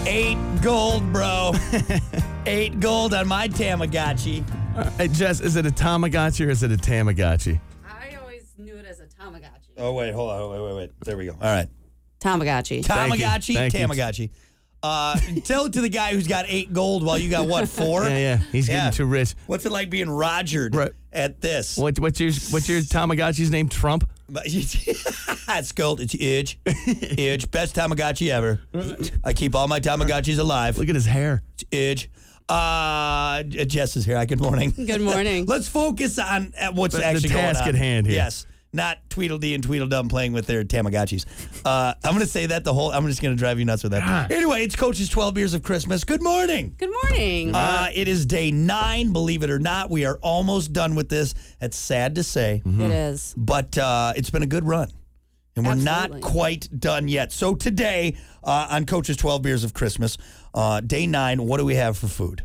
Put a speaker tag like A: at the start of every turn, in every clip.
A: 8 gold, bro. 8 gold on my Tamagotchi.
B: Hey, Jess, is it a Tamagotchi or is it a Tamagotchi?
C: I always knew it as a Tamagotchi.
A: Oh, wait, hold on. Wait. There we go. All right.
C: Tamagotchi.
A: Tamagotchi,
B: Thank you.
A: Tamagotchi. Tell it to the guy who's got 8 gold while you got, what, 4?
B: Yeah. He's getting too rich.
A: What's it like being Rogered
B: Right.
A: at this?
B: What's your Tamagotchi's name? Trump?
A: It's gold. It's Edge. Edge. Best Tamagotchi ever. I keep all my Tamagotchis alive.
B: Look at his hair.
A: It's Edge. Jess is here. Good morning.
C: Good morning.
A: Let's focus on what's
B: The
A: actually going on.
B: task at hand here.
A: Yes. Not Tweedledee and Tweedledum playing with their Tamagotchis. I'm going to say that I'm just going to drive you nuts with that. Anyway, it's Coach's 12 Years of Christmas. Good morning.
C: Good morning.
A: It is day 9, believe it or not. We are almost done with this. It's sad to say,
C: It is.
A: but it's been a good run. And we're
C: Absolutely.
A: not quite done yet. So today, on Coach's 12 Beers of Christmas, day 9, what do we have for food?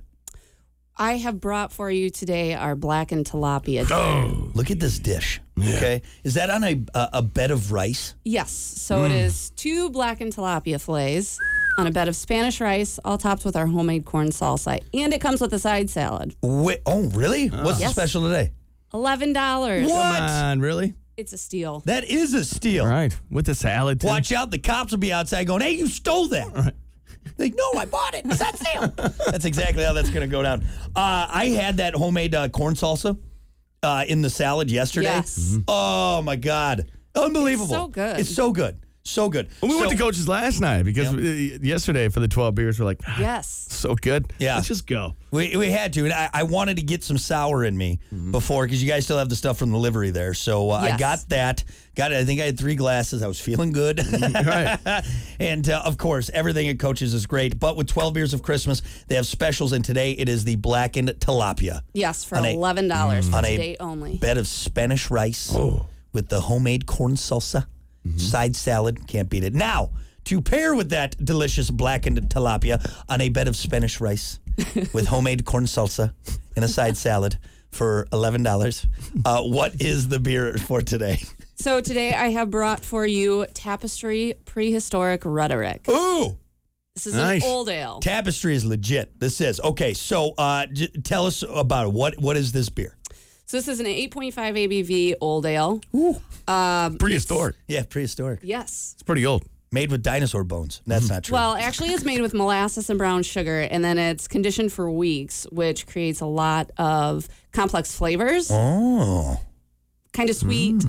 C: I have brought for you today our blackened tilapia.
A: Look at this dish. Okay. Is that on a bed of rice?
C: Yes. So it is 2 blackened tilapia fillets on a bed of Spanish rice, all topped with our homemade corn salsa. And it comes with a side salad.
A: Wait, oh, really? What's the
C: Yes.
A: special today?
C: $11.
A: What?
B: Come on, really?
C: It's a steal.
A: That is a steal.
B: All right. With the salad, too.
A: Watch out. The cops will be outside going, hey, you stole that. Like, no, I bought it. It's on sale. That's exactly how that's going to go down. I had that homemade corn salsa in the salad yesterday.
C: Yes.
A: Oh, my God. Unbelievable.
C: It's so good.
A: It's so good. So good.
B: Well, we went
A: So-
B: to Coach's last night because yesterday for the 12 beers, we're like,
C: Yes.
B: so good.
A: Yeah.
B: Let's just go.
A: We had to, and I wanted to get some sour in me before, because you guys still have the stuff from the livery there. So I
C: Yes.
A: got that. Got it. I think I had 3 glasses. I was feeling good.
B: Right.
A: And, of course, everything at Coach's is great. But with 12 Beers of Christmas, they have specials, and today it is the blackened tilapia.
C: Yes, for
A: On a-
C: $11 for
A: on a
C: today only.
A: Bed of Spanish rice with the homemade corn salsa, side salad. Can't beat it. Now, to pair with that delicious blackened tilapia on a bed of Spanish rice with homemade corn salsa and a side salad for $11. What is the beer for today?
C: So today I have brought for you Tapestry Prehistoric Rhetoric.
A: Ooh,
C: This is
B: Nice.
C: an old ale.
A: Tapestry is legit. This is. Okay, so tell us about it. What is this beer?
C: So this is an 8.5 ABV old ale.
B: Prehistoric.
A: Yeah, prehistoric.
C: Yes.
B: It's pretty old.
A: Made with dinosaur bones. That's not true.
C: Well, actually, it's made with molasses and brown sugar, and then it's conditioned for weeks, which creates a lot of complex flavors.
A: Oh,
C: Kind of sweet,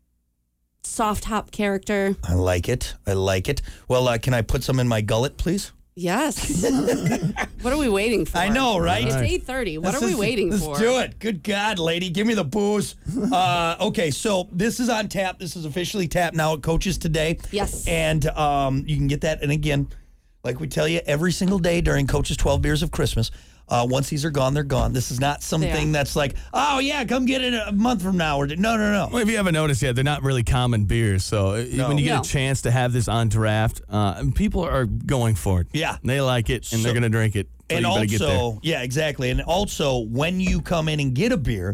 C: soft hop character.
A: I like it. I like it. Well, can I put some in my gullet, please?
C: Yes. What are we waiting for?
A: I know, right?
C: It's 8:30. What are we waiting
A: let's
C: for?
A: Let's do it. Good God, lady. Give me the booze. Okay, so this is on tap. This is officially tapped now at Coach's today.
C: Yes.
A: And you can get that. And again, like we tell you every single day during Coach's 12 Beers of Christmas, once these are gone, they're gone. This is not something that's like, oh, yeah, come get it a month from now. Or no.
B: Well, if you haven't noticed yet, they're not really common beers. So when you get
C: No.
B: a chance to have this on draft, people are going for it.
A: Yeah.
B: They like it, and they're going to drink it. So
A: And
B: you better get there.
A: also, yeah, exactly. And also, when you come in and get a beer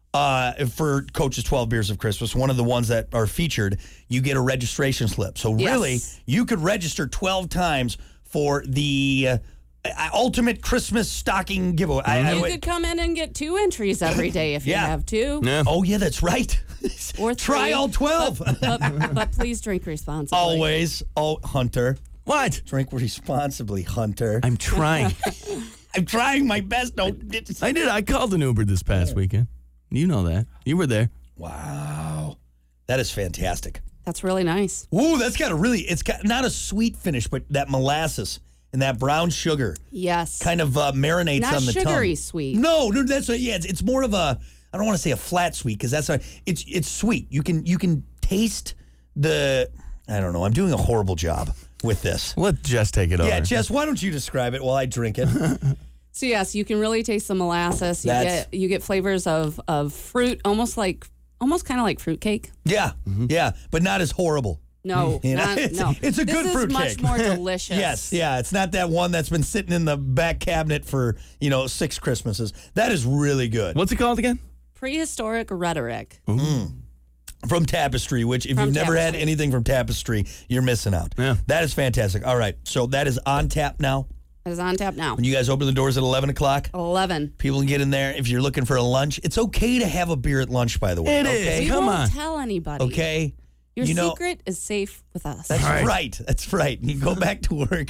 A: for Coach's 12 Beers of Christmas, one of the ones that are featured, you get a registration slip. So really,
C: Yes.
A: you could register 12 times for the ultimate Christmas stocking giveaway.
C: You could come in and get 2 entries every day if you
A: Yeah.
C: have 2.
B: Yeah.
A: Oh, yeah, that's right.
C: Or 3.
A: Try all 12.
C: But please drink responsibly.
A: Always. Oh, Hunter.
B: What?
A: Drink responsibly, Hunter.
B: I'm trying.
A: I'm trying my best. Don't.
B: I did. I called an Uber this past weekend. You know that. You were there.
A: Wow. That is fantastic.
C: That's really nice.
A: Ooh, that's got it's got not a sweet finish, but that molasses and that brown sugar
C: Yes.
A: kind of marinates
C: Not
A: on the
C: sugary
A: tongue.
C: sweet.
A: No, that's it's more of a, I don't want to say a flat sweet, because it's sweet. You can taste the, I don't know. I'm doing a horrible job with this.
B: Let Jess take it over.
A: Yeah, Jess, why don't you describe it while I drink it?
C: So yes, you can really taste the molasses. You get flavors of fruit, almost kind of like fruitcake.
A: Yeah, yeah, but not as horrible.
C: No,
A: You know,
C: no.
A: it's a good
C: This is
A: fruitcake.
C: much more delicious.
A: Yes, yeah, it's not that one that's been sitting in the back cabinet for 6 Christmases. That is really good.
B: What's it called again?
C: Prehistoric Rhetoric.
A: From Tapestry, which if
C: From
A: you've never had
C: Tapestry.
A: anything from Tapestry, you're missing out.
B: Yeah.
A: That is fantastic. All right. So that is on tap now.
C: It is on tap now.
A: When you guys open the doors at 11 o'clock,
C: 11.
A: people can get in there. If you're looking for a lunch, it's okay to have a beer at lunch, by the way.
B: It is.
A: okay?
C: We
B: Come
C: won't
B: on.
C: tell anybody.
A: Okay?
C: Your
A: You know-
C: secret is safe with us.
A: That's right. That's right. You go back to work.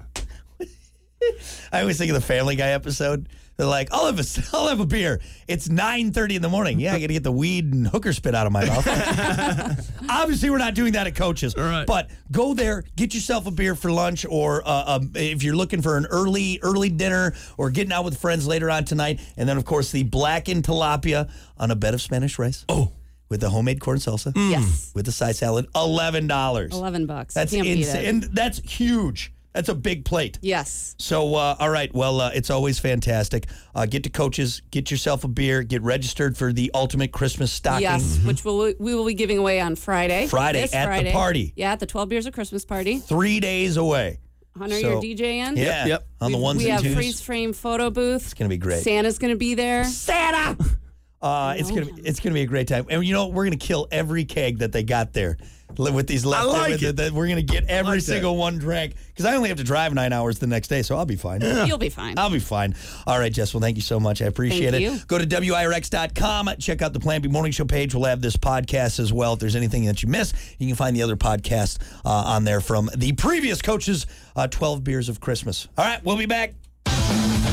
A: I always think of the Family Guy episode. They're like, I'll have a beer. It's 9:30 in the morning. Yeah, I got to get the weed and hooker spit out of my mouth. Obviously, we're not doing that at Coach's.
B: Right.
A: But go there, get yourself a beer for lunch, or if you're looking for an early dinner or getting out with friends later on tonight. And then, of course, the blackened tilapia on a bed of Spanish rice.
B: Oh.
A: With the homemade corn salsa.
C: Yes.
A: With the side salad, $11.
C: $11.
A: That's
C: Can't beat
A: insane.
C: it.
A: And that's huge. That's a big plate.
C: Yes.
A: So, all right. Well, it's always fantastic. Get to Coach's, get yourself a beer, get registered for the ultimate Christmas stocking.
C: Yes, which we will be giving away on Friday.
A: Friday
C: This
A: at the
C: Friday.
A: party.
C: Yeah, at the 12 Beers of Christmas party.
A: 3 days away.
C: Hunter,
A: So-
C: you're DJing?
A: Yeah.
B: Yep.
A: On the ones
C: We
A: and
C: have
A: twos.
C: freeze frame photo booth.
A: It's going to be great.
C: Santa's going to be there.
A: Santa! It's gonna be a great time, and you know we're gonna kill every keg that they got there with these left.
B: like it.
A: We're gonna get every
B: like that.
A: single one drank because I only have to drive 9 hours the next day, so I'll be fine.
C: You'll be fine.
A: I'll be fine. All right, Jess. Well, thank you so much. I appreciate
C: Thank
A: it.
C: you.
A: Go to WIRX.com. Check out the Plan B Morning Show page. We'll have this podcast as well. If there's anything that you miss, you can find the other podcast on there from the previous Coach's 12 Beers of Christmas. All right, we'll be back.